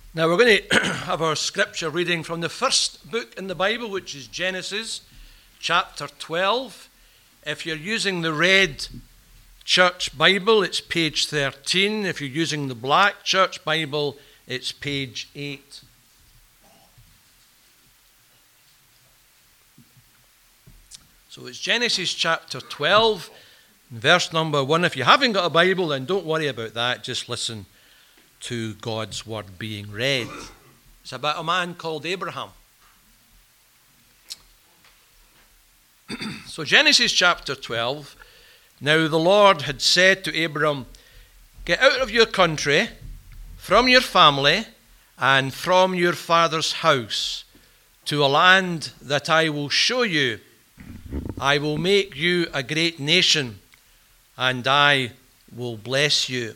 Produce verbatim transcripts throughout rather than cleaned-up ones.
Now we're going to have our scripture reading from the first book in the Bible, which is Genesis chapter twelve. If you're using the red church Bible, it's page thirteen. If you're using the black church Bible, it's page eight. So it's Genesis chapter twelve, verse number one. If you haven't got a Bible, then don't worry about that. Just listen to God's word being read. It's about a man called Abraham. So Genesis chapter twelve. Now the Lord had said to Abram, "Get out of your country, from your family, and from your father's house, to a land that I will show you. I will make you a great nation, and I will bless you,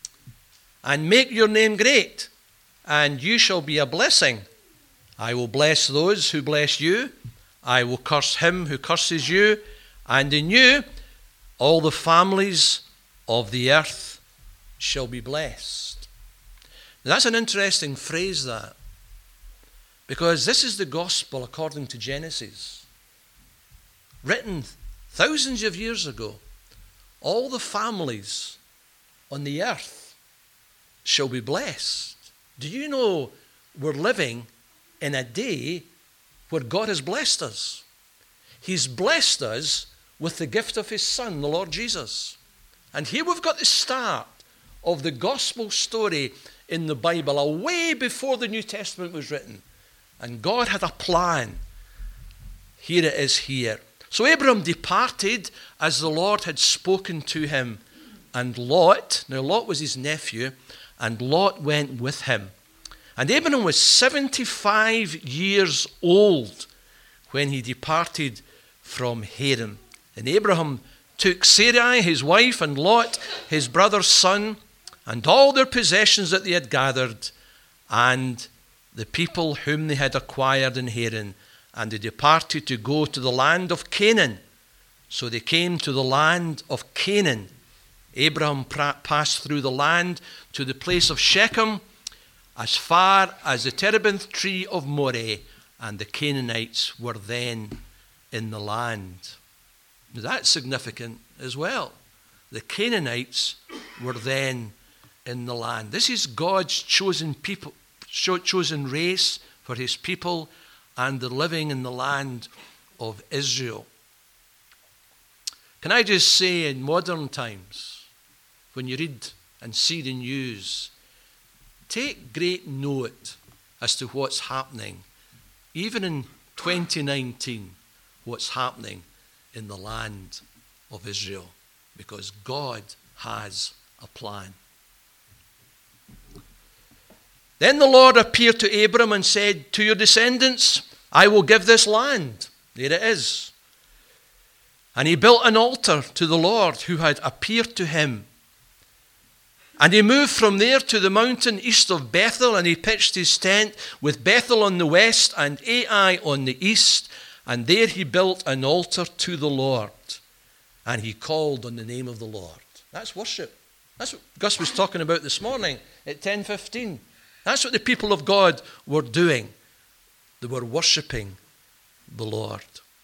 and make your name great, and you shall be a blessing. I will bless those who bless you. I will curse him who curses you, and in you all the families of the earth shall be blessed." Now, that's an interesting phrase, that, because this is the gospel according to Genesis, written thousands of years ago. All the families on the earth shall be blessed. Do you know we're living in a day where God has blessed us? He's blessed us with the gift of his Son, the Lord Jesus. And here we've got the start of the gospel story in the Bible, a way before the New Testament was written. And God had a plan. Here it is here. So Abram departed as the Lord had spoken to him. And Lot, now Lot was his nephew, and Lot went with him. And Abram was seventy-five years old when he departed from Haran. And Abraham took Sarai, his wife, and Lot, his brother's son, and all their possessions that they had gathered, and the people whom they had acquired in Haran. And they departed to go to the land of Canaan. So they came to the land of Canaan. Abraham passed through the land to the place of Shechem, as far as the terebinth tree of Moreh, and the Canaanites were then in the land. That's significant as well. The Canaanites were then in the land. This is God's chosen people, chosen race for his people, and they're living in the land of Israel. Can I just say, in modern times, when you read and see the news, take great note as to what's happening, even in twenty nineteen, what's happening in the land of Israel, because God has a plan. Then the Lord appeared to Abram and said, "To your descendants I will give this land." There it is. And he built an altar to the Lord who had appeared to him. And he moved from there to the mountain east of Bethel, and he pitched his tent with Bethel on the west and Ai on the east. And there he built an altar to the Lord, and he called on the name of the Lord. That's worship. That's what Gus was talking about this morning at ten fifteen. That's what the people of God were doing. They were worshipping the Lord.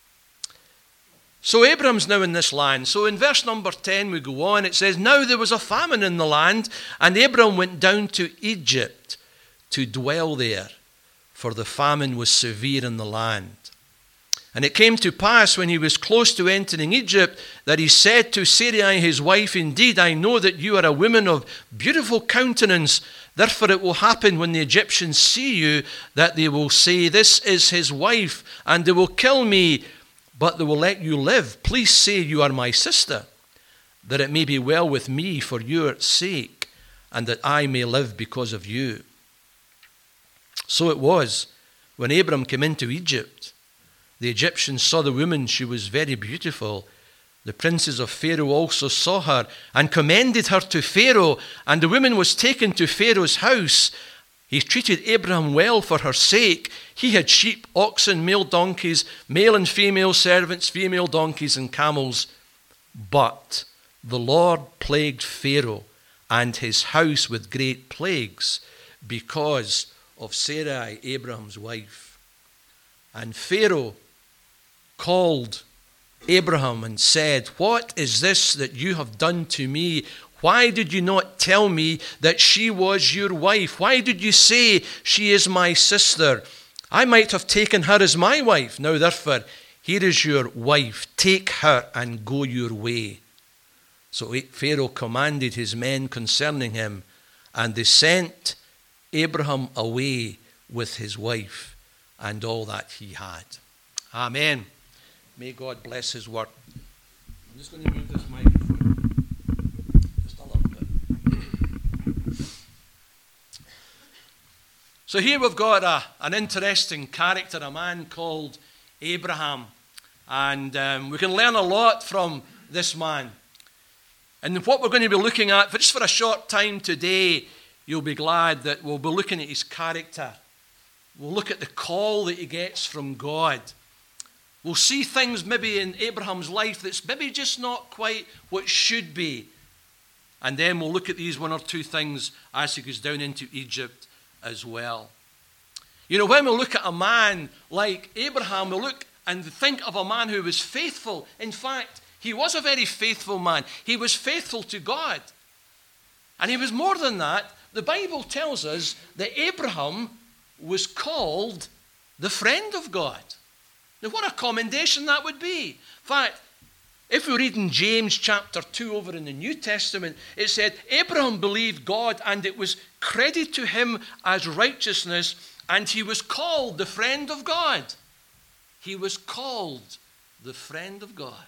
So Abram's now in this land. So in verse number ten we go on. It says, "Now there was a famine in the land, and Abram went down to Egypt to dwell there, for the famine was severe in the land. And it came to pass, when he was close to entering Egypt, that he said to Sarai his wife, 'Indeed, I know that you are a woman of beautiful countenance. Therefore it will happen when the Egyptians see you, that they will say, This is his wife, and they will kill me, but they will let you live. Please say you are my sister, that it may be well with me for your sake, and that I may live because of you.' So it was, when Abram came into Egypt, the Egyptians saw the woman, she was very beautiful. The princes of Pharaoh also saw her and commended her to Pharaoh, and the woman was taken to Pharaoh's house. He treated Abraham well for her sake. He had sheep, oxen, male donkeys, male and female servants, female donkeys and camels. But the Lord plagued Pharaoh and his house with great plagues because of Sarai, Abraham's wife. And Pharaoh called Abraham and said, "What is this that you have done to me? Why did you not tell me that she was your wife? Why did you say she is my sister? I might have taken her as my wife. Now therefore, here is your wife. Take her and go your way." So Pharaoh commanded his men concerning him, and they sent Abraham away with his wife and all that he had. Amen. May God bless his word. I'm just going to move this microphone just a little bit. So here we've got a, an interesting character, a man called Abraham. And um, we can learn a lot from this man. And what we're going to be looking at, for just for a short time today, you'll be glad that we'll be looking at his character. We'll look at the call that he gets from God. We'll see things maybe in Abraham's life that's maybe just not quite what should be. And then we'll look at these one or two things as he goes down into Egypt as well. You know, when we look at a man like Abraham, we look and think of a man who was faithful. In fact, he was a very faithful man. He was faithful to God. And he was more than that. The Bible tells us that Abraham was called the friend of God. Now, what a commendation that would be. In fact, if we read in James chapter two over in the New Testament, it said, Abraham believed God and it was credited to him as righteousness, and he was called the friend of God. He was called the friend of God.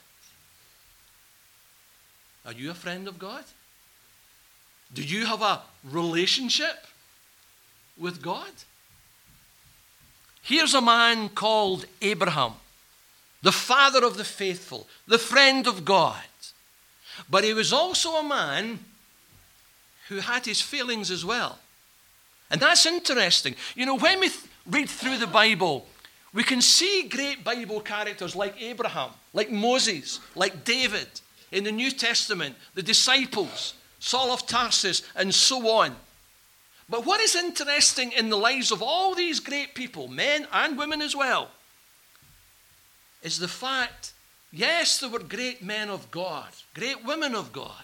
Are you a friend of God? Do you have a relationship with God? Here's a man called Abraham, the father of the faithful, the friend of God. But he was also a man who had his failings as well. And that's interesting. You know, when we th- read through the Bible, we can see great Bible characters like Abraham, like Moses, like David in the New Testament, the disciples, Saul of Tarsus, and so on. But what is interesting in the lives of all these great people, men and women as well, is the fact, yes, there were great men of God, great women of God,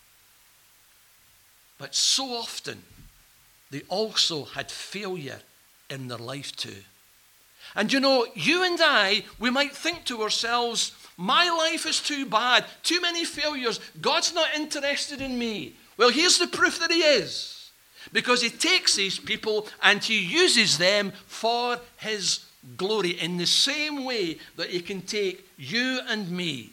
but so often they also had failure in their life too. And you know, you and I, we might think to ourselves, my life is too bad, too many failures, God's not interested in me. Well, here's the proof that he is. Because he takes these people and he uses them for his glory in the same way that he can take you and me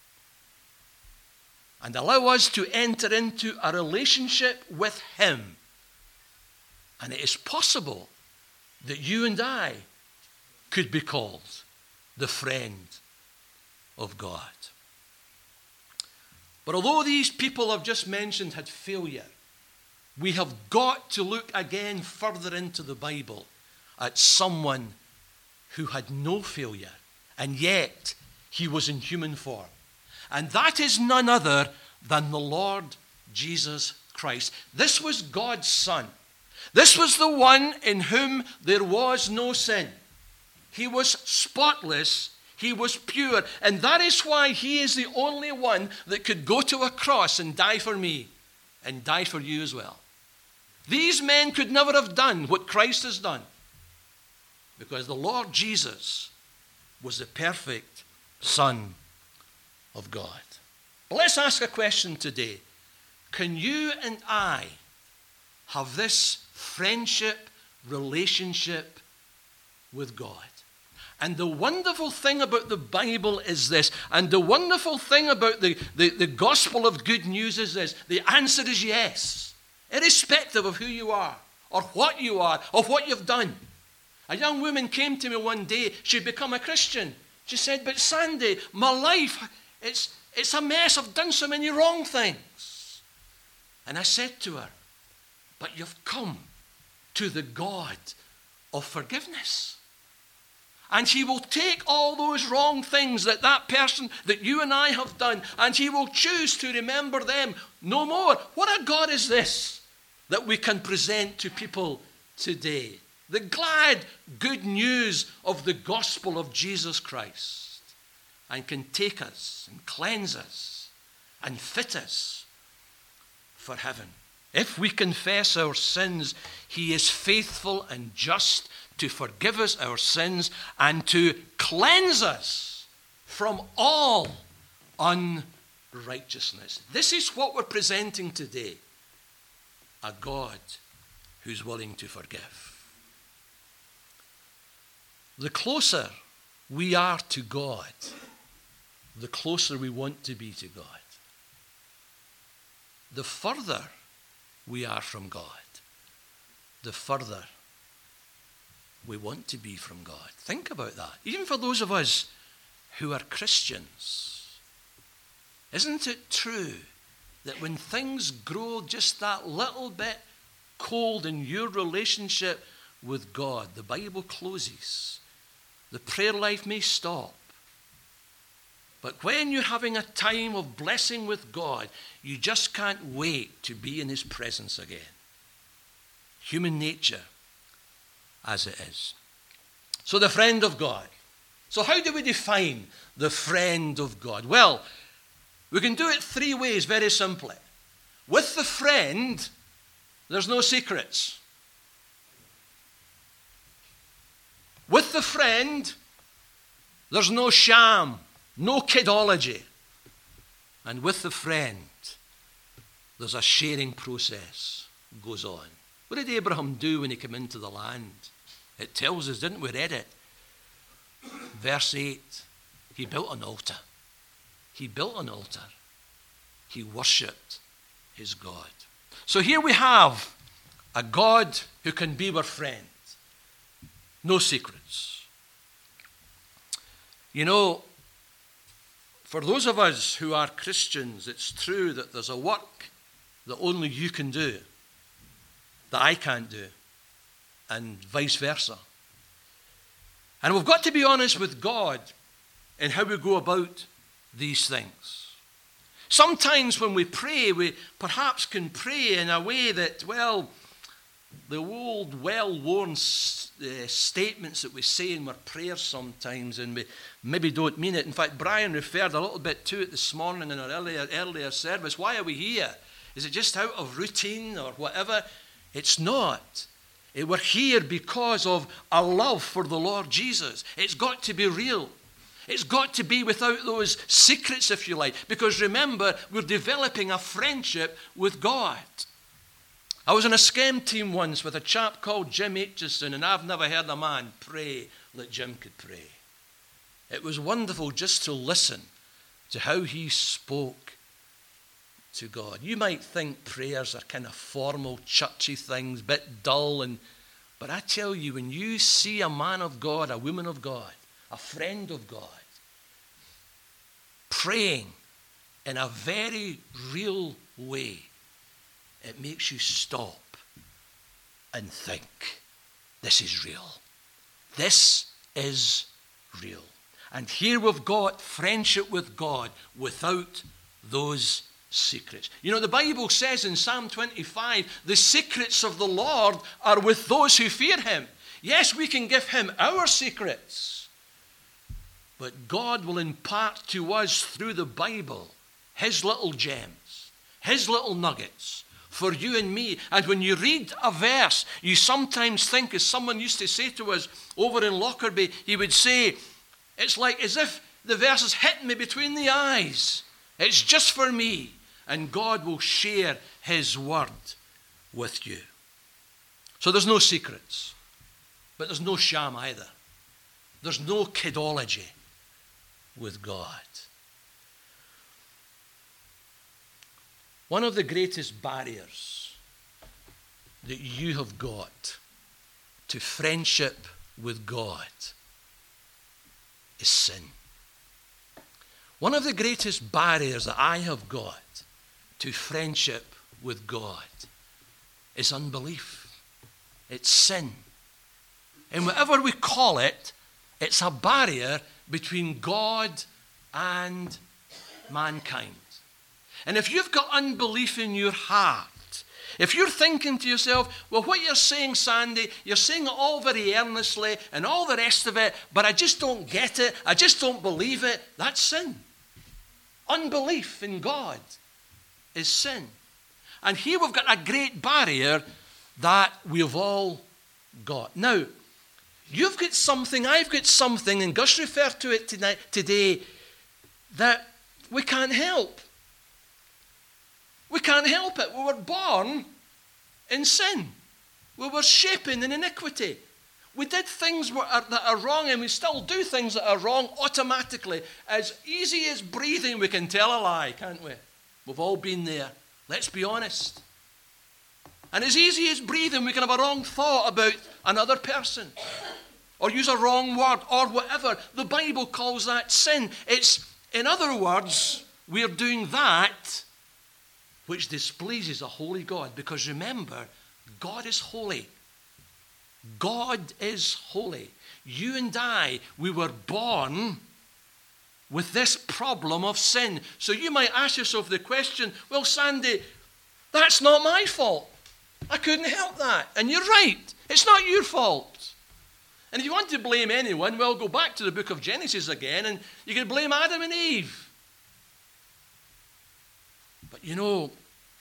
and allow us to enter into a relationship with him. And it is possible that you and I could be called the friend of God. But although these people I've just mentioned had failure, we have got to look again further into the Bible at someone who had no failure, and yet he was in human form. And that is none other than the Lord Jesus Christ. This was God's Son. This was the one in whom there was no sin. He was spotless. He was pure. And that is why he is the only one that could go to a cross and die for me and die for you as well. These men could never have done what Christ has done, because the Lord Jesus was the perfect Son of God. But let's ask a question today. Can you and I have this friendship, relationship with God? And the wonderful thing about the Bible is this, and the wonderful thing about the, the, the gospel of good news is this: the answer is yes. Irrespective of who you are, or what you are, or what you've done. A young woman came to me one day. She'd become a Christian. She said, "But Sandy, my life, it's, it's a mess. I've done so many wrong things." And I said to her, "But you've come to the God of forgiveness. And he will take all those wrong things that that person, that you and I have done, and he will choose to remember them no more." What a God is this that we can present to people today? The glad good news of the gospel of Jesus Christ, and can take us and cleanse us and fit us for heaven. If we confess our sins, he is faithful and just to forgive us our sins and to cleanse us from all unrighteousness. This is what we're presenting today. A God who's willing to forgive. The closer we are to God, the closer we want to be to God. The further we are from God, the further we want to be from God. Think about that. Even for those of us who are Christians, isn't it true that when things grow just that little bit cold in your relationship with God, the Bible closes, the prayer life may stop, but when you're having a time of blessing with God, you just can't wait to be in his presence again. Human nature as it is. So the friend of God. So how do we define the friend of God? Well, we can do it three ways very simply. With the friend, there's no secrets. With the friend, there's no sham, no kidology. And with the friend, there's a sharing process goes on. What did Abraham do when he came into the land? It tells us, didn't we? Read it. Verse eight, he built an altar. He built an altar. He worshipped his God. So here we have a God who can be our friend. No secrets. You know, for those of us who are Christians, it's true that there's a work that only you can do, that I can't do, and vice versa. And we've got to be honest with God in how we go about these things. Sometimes when we pray, we perhaps can pray in a way that, well, the old, well-worn uh, statements that we say in our prayers sometimes, and we maybe don't mean it. In fact, Brian referred a little bit to it this morning in our earlier, earlier service. Why are we here? Is it just out of routine or whatever? It's not. We're here because of a love for the Lord Jesus. It's got to be real. It's got to be without those secrets, if you like. Because remember, we're developing a friendship with God. I was on a scam team once with a chap called Jim Aitchison, and I've never heard a man pray like Jim could pray. It was wonderful just to listen to how he spoke to God. You might think prayers are kind of formal, churchy things, a bit dull, and but I tell you, when you see a man of God, a woman of God, a friend of God, praying in a very real way, it makes you stop and think, this is real. This is real. And here we've got friendship with God without those secrets. You know, the Bible says in Psalm twenty-five, the secrets of the Lord are with those who fear him. Yes, we can give him our secrets, but God will impart to us through the Bible his little gems, his little nuggets for you and me. And when you read a verse, you sometimes think, as someone used to say to us over in Lockerbie, he would say, it's like as if the verse is hitting me between the eyes. It's just for me. And God will share his word with you. So there's no secrets, but there's no sham either. There's no kidology with God. One of the greatest barriers that you have got to friendship with God is sin. One of the greatest barriers that I have got to friendship with God is unbelief. It's sin. And whatever we call it, it's a barrier between God and mankind. And if you've got unbelief in your heart, If you're thinking to yourself, well, what you're saying, Sandy, you're saying it all very earnestly and all the rest of it, but I just don't get it, I just don't believe it, that's sin. Unbelief in God is sin. And here we've got a great barrier that we've all got. Now, you've got something, I've got something, and Gus referred to it tonight, today, that we can't help. We can't help it. We were born in sin. We were shapen in iniquity. We did things that are wrong, and we still do things that are wrong automatically. As easy as breathing, we can tell a lie, can't we? We've all been there. Let's be honest. And as easy as breathing, we can have a wrong thought about another person, or use a wrong word, or whatever. The Bible calls that sin. It's, in other words, we're doing that which displeases a holy God. Because remember, God is holy. God is holy. You and I, we were born with this problem of sin. So you might ask yourself the question, well, Sandy, that's not my fault. I couldn't help that. And you're right. It's not your fault. And if you want to blame anyone, well, go back to the book of Genesis again, and you can blame Adam and Eve. But you know,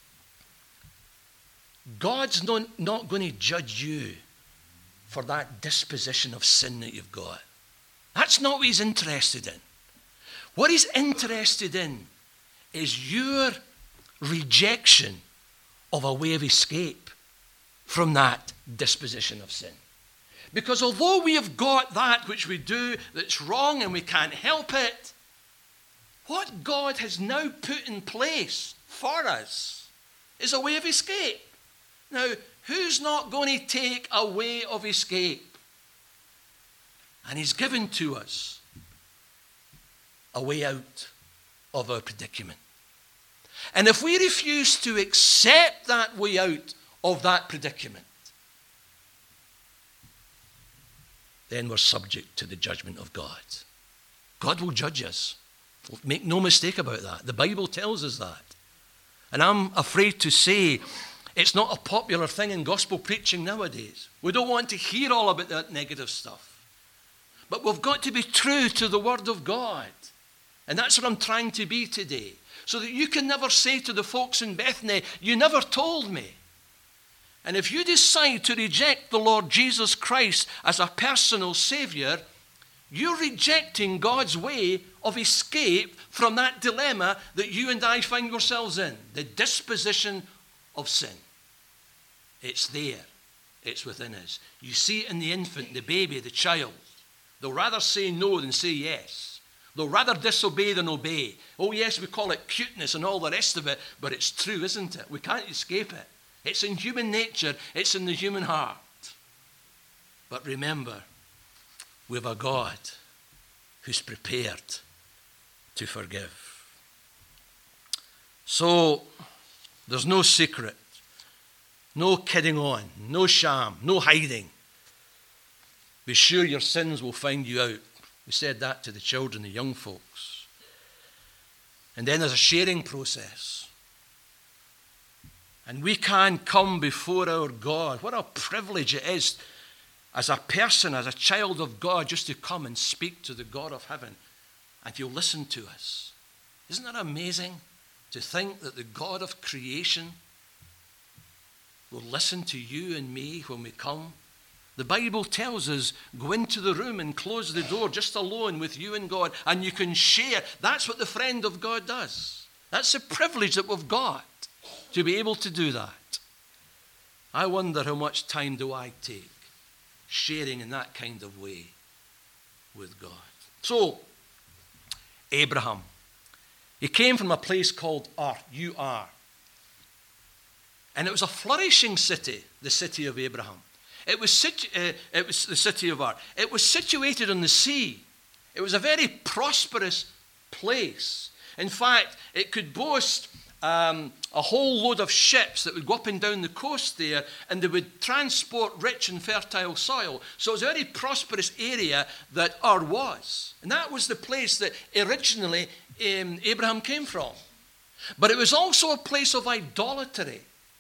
God's not, not going to judge you for that disposition of sin that you've got. That's not what he's interested in. What he's interested in is your rejection of a way of escape from that disposition of sin. Because although we have got that which we do that's wrong and we can't help it, what God has now put in place for us is a way of escape. Now, who's not going to take a way of escape? And he's given to us a way out of our predicament. And if we refuse to accept that way out of that predicament, then we're subject to the judgment of God. God will judge us. Make no mistake about that. The Bible tells us that. And I'm afraid to say it's not a popular thing in gospel preaching nowadays. We don't want to hear all about that negative stuff. But we've got to be true to the Word of God. And that's what I'm trying to be today. So that you can never say to the folks in Bethany, you never told me. And if you decide to reject the Lord Jesus Christ as a personal Savior, you're rejecting God's way of escape from that dilemma that you and I find ourselves in. The disposition of sin. It's there. It's within us. You see it in the infant, the baby, the child. They'll rather say no than say yes. They'll rather disobey than obey. Oh yes, we call it cuteness and all the rest of it, but it's true, isn't it? We can't escape it. It's in human nature. It's in the human heart. But remember, we have a God who's prepared to forgive. So, there's no secret, no kidding on, no sham, no hiding. Be sure your sins will find you out. We said that to the children, the young folks. And then there's a sharing process. And we can come before our God. What a privilege it is as a person, as a child of God, just to come and speak to the God of heaven. And he'll listen to us. Isn't that amazing to think that the God of creation will listen to you and me when we come? The Bible tells us, go into the room and close the door just alone with you and God, and you can share. That's what the friend of God does. That's the privilege that we've got, to be able to do that. I wonder how much time do I take sharing in that kind of way with God. So, Abraham, he came from a place called Ur, U R. And it was a flourishing city, the city of Abraham. It was, situ- uh, it was the city of Ur. It was situated on the sea. It was a very prosperous place. In fact, it could boast um, a whole load of ships that would go up and down the coast there, and they would transport rich and fertile soil. So it was a very prosperous area that Ur was. And that was the place that originally um, Abraham came from. But it was also a place of idolatry.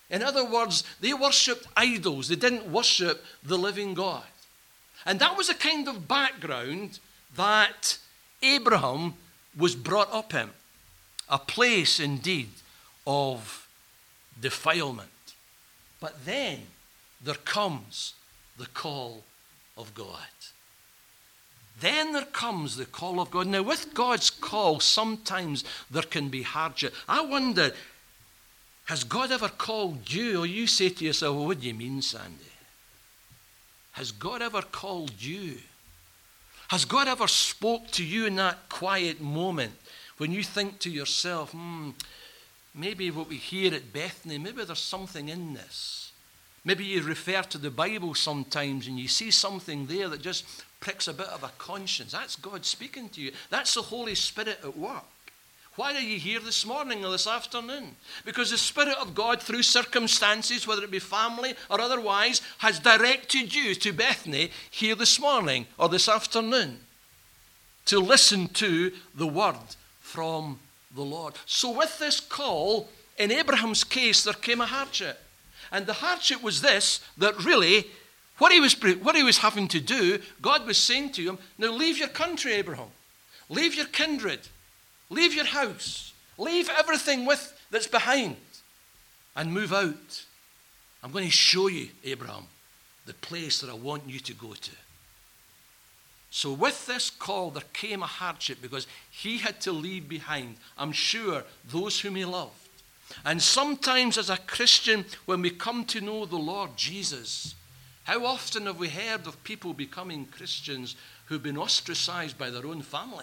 In other words, they worshipped idols. They didn't worship the living God. And that was the kind of background that Abraham was brought up in. A place, indeed, of defilement. But then there comes the call of God. Then there comes the call of God. Now, with God's call, sometimes there can be hardship. I wonder, has God ever called you? Or you say to yourself, well, what do you mean, Sandy? Has God ever called you? Has God ever spoke to you in that quiet moment when you think to yourself, hmm, maybe what we hear at Bethany, maybe there's something in this. Maybe you refer to the Bible sometimes and you see something there that just pricks a bit of a conscience. That's God speaking to you. That's the Holy Spirit at work. Why are you here this morning or this afternoon? Because the Spirit of God, through circumstances, whether it be family or otherwise, has directed you to Bethany here this morning or this afternoon to listen to the word from the Lord. So with this call, in Abraham's case, there came a hardship. And the hardship was this, that really, what he was, what he was having to do, God was saying to him, now leave your country, Abraham. Leave your kindred. Leave your house. Leave everything with that's behind and move out. I'm going to show you, Abraham, the place that I want you to go to. So with this call, there came a hardship because he had to leave behind, I'm sure, those whom he loved. And sometimes as a Christian, when we come to know the Lord Jesus, how often have we heard of people becoming Christians who've been ostracized by their own family?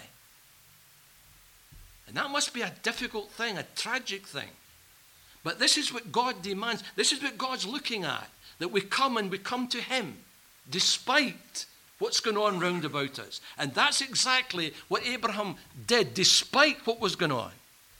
And that must be a difficult thing, a tragic thing. But this is what God demands. This is what God's looking at, that we come and we come to him despite what's going on round about us. And that's exactly what Abraham did, despite what was going on.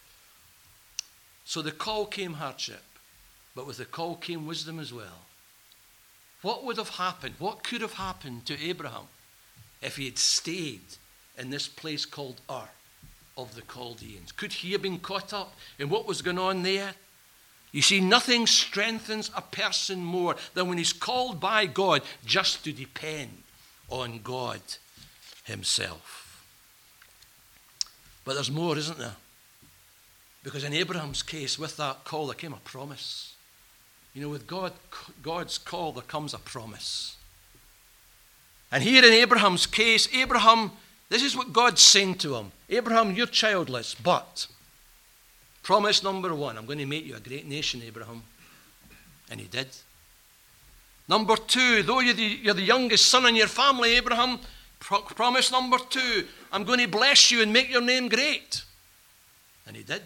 So the call came hardship, but with the call came wisdom as well. What would have happened? What could have happened to Abraham if he had stayed in this place called Ur of the Chaldeans? Could he have been caught up in what was going on there? You see, nothing strengthens a person more than when he's called by God just to depend on God himself. But there's more, isn't there? Because in Abraham's case, with that call, there came a promise. You know, with God, God's call, there comes a promise. And here in Abraham's case, Abraham, this is what God's saying to him. Abraham, you're childless, but promise number one, I'm going to make you a great nation, Abraham. And he did. Number two, though you're the, you're the youngest son in your family, Abraham, pro- promise number two, I'm going to bless you and make your name great. And he did.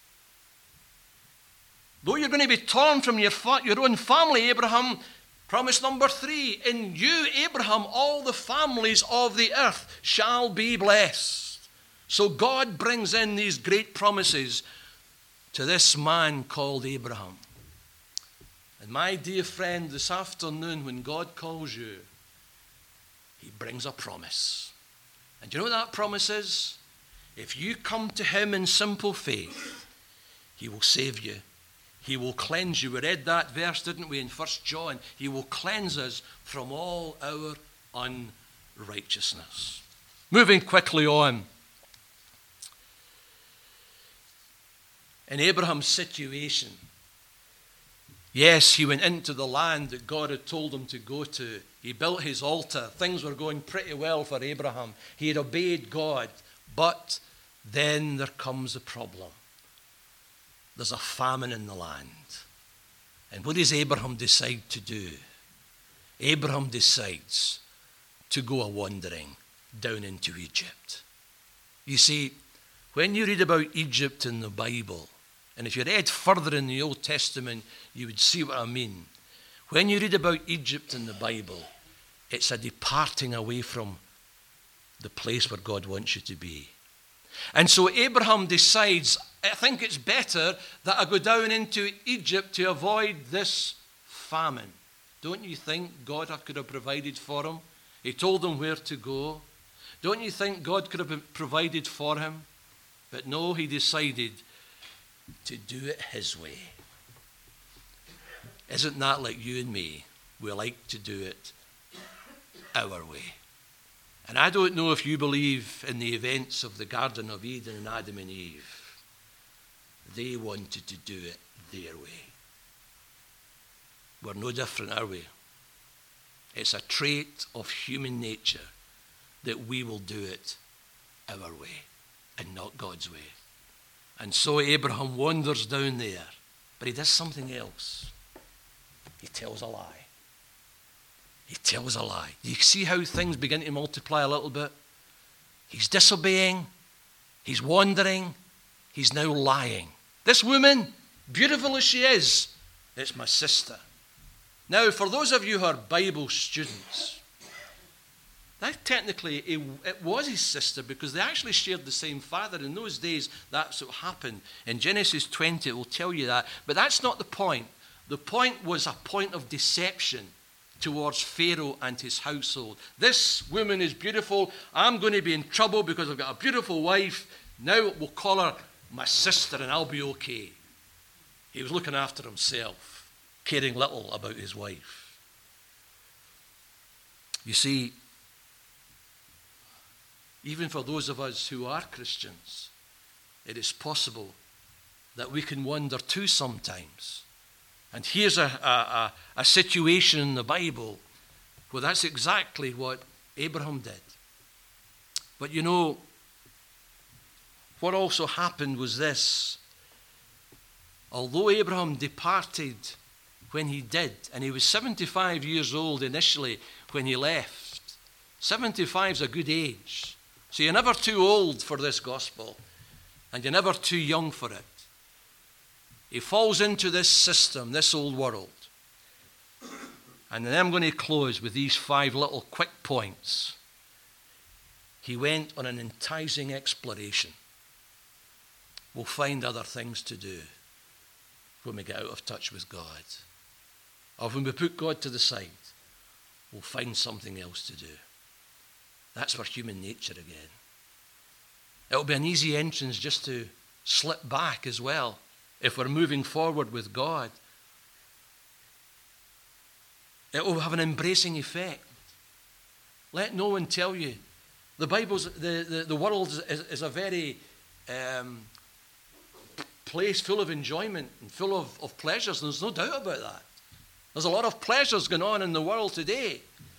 Though you're going to be torn from your, fa- your own family, Abraham, promise number three, in you, Abraham, all the families of the earth shall be blessed. So God brings in these great promises to this man called Abraham. And my dear friend, this afternoon when God calls you, he brings a promise. And do you know what that promise is? If you come to him in simple faith, he will save you. He will cleanse you. We read that verse, didn't we, in First John? He will cleanse us from all our unrighteousness. Moving quickly on. In Abraham's situation, yes, he went into the land that God had told him to go to. He built his altar. Things were going pretty well for Abraham. He had obeyed God. But then there comes a problem. There's a famine in the land. And what does Abraham decide to do? Abraham decides to go a-wandering down into Egypt. You see, when you read about Egypt in the Bible, and if you read further in the Old Testament, you would see what I mean. When you read about Egypt in the Bible, it's a departing away from the place where God wants you to be. And so Abraham decides, I think it's better that I go down into Egypt to avoid this famine. Don't you think God could have provided for him? He told him where to go. Don't you think God could have provided for him? But no, he decided to do it his way. Isn't that like you and me? We like to do it our way. And I don't know if you believe in the events of the Garden of Eden and Adam and Eve. They wanted to do it their way. We're no different, are we? It's a trait of human nature that we will do it our way and not God's way. And so Abraham wanders down there, but he does something else. He tells a lie. He tells a lie. Do you see how things begin to multiply a little bit? He's disobeying. He's wandering. He's now lying. This woman, beautiful as she is, it's my sister. Now, for those of you who are Bible students, that technically it, it was his sister because they actually shared the same father. In those days, that's what happened. In Genesis twenty, it will tell you that. But that's not the point. The point was a point of deception towards Pharaoh and his household. This woman is beautiful. I'm going to be in trouble because I've got a beautiful wife. Now we'll call her my sister and I'll be okay. He was looking after himself, caring little about his wife. You see, even for those of us who are Christians, it is possible that we can wander too sometimes. And here's a, a, a situation in the Bible where that's exactly what Abraham did. But you know, what also happened was this. Although Abraham departed when he did, and he was seventy-five years old initially when he left. seventy-five is a good age. So you're never too old for this gospel, and you're never too young for it. He falls into this system, this old world. And then I'm going to close with these five little quick points. He went on an enticing exploration. We'll find other things to do when we get out of touch with God. Or when we put God to the side, we'll find something else to do. That's for human nature again. It'll be an easy entrance just to slip back as well if we're moving forward with God. It will have an embracing effect. Let no one tell you. The Bible's, the, the, the world is, is a very um, place full of enjoyment and full of, of pleasures, and there's no doubt about that. There's a lot of pleasures going on in the world today.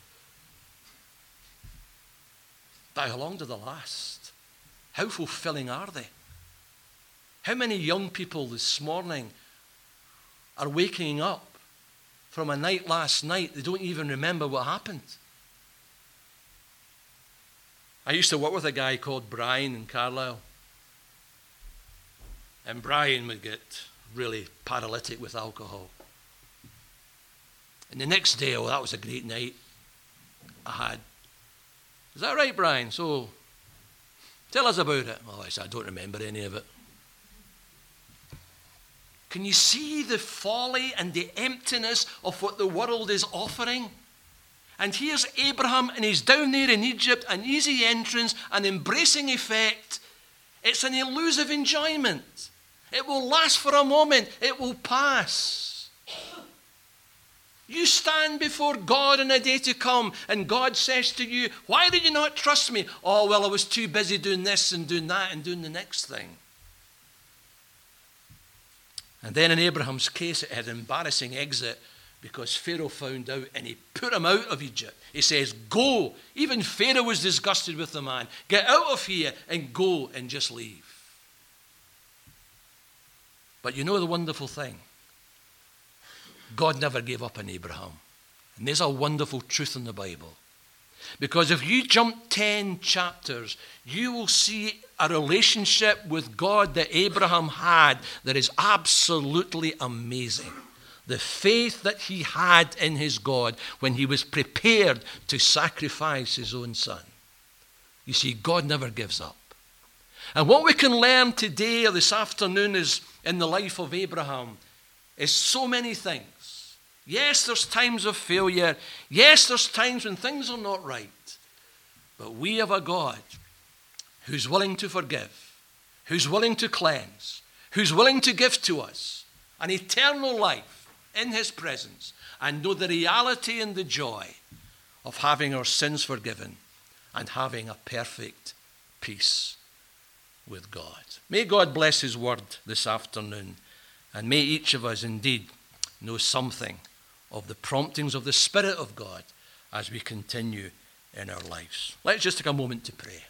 But how long do they last? How fulfilling are they? How many young people this morning are waking up from a night last night, they don't even remember what happened? I used to work with a guy called Brian in Carlisle. And Brian would get really paralytic with alcohol. And the next day, oh, that was a great night I had. Is that right, Brian? So, tell us about it. Well, I said, I don't remember any of it. Can you see the folly and the emptiness of what the world is offering? And here's Abraham, and he's down there in Egypt, an easy entrance, an embracing effect. It's an elusive enjoyment. It will last for a moment. It will pass. You stand before God in a day to come, and God says to you, why did you not trust me? Oh, well, I was too busy doing this and doing that and doing the next thing. And then in Abraham's case, it had an embarrassing exit because Pharaoh found out and he put him out of Egypt. He says, go. Even Pharaoh was disgusted with the man. Get out of here and go and just leave. But you know the wonderful thing? God never gave up on Abraham. And there's a wonderful truth in the Bible. Because if you jump ten chapters, you will see a relationship with God that Abraham had that is absolutely amazing. The faith that he had in his God when he was prepared to sacrifice his own son. You see, God never gives up. And what we can learn today or this afternoon is in the life of Abraham is so many things. Yes, there's times of failure. Yes, there's times when things are not right. But we have a God who's willing to forgive, who's willing to cleanse, who's willing to give to us an eternal life in his presence and know the reality and the joy of having our sins forgiven and having a perfect peace with God. May God bless his word this afternoon, and may each of us indeed know something of the promptings of the Spirit of God as we continue in our lives. Let's just take a moment to pray.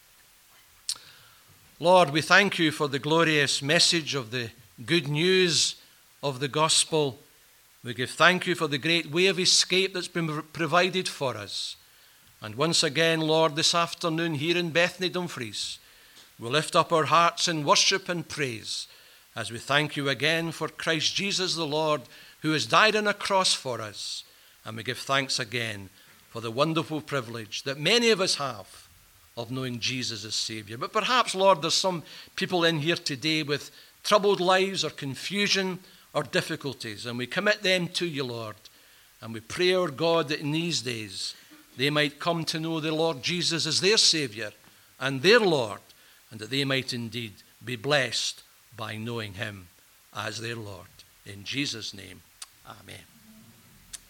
Lord, we thank you for the glorious message of the good news of the gospel. We give thank you for the great way of escape that's been provided for us. And once again, Lord, this afternoon here in Bethany, Dumfries, we lift up our hearts in worship and praise as we thank you again for Christ Jesus the Lord, who has died on a cross for us. And we give thanks again for the wonderful privilege that many of us have of knowing Jesus as Savior. But perhaps, Lord, there's some people in here today with troubled lives or confusion or difficulties, and we commit them to you, Lord. And we pray, our God, that in these days they might come to know the Lord Jesus as their Savior and their Lord, and that they might indeed be blessed by knowing him as their Lord. In Jesus' name, amen.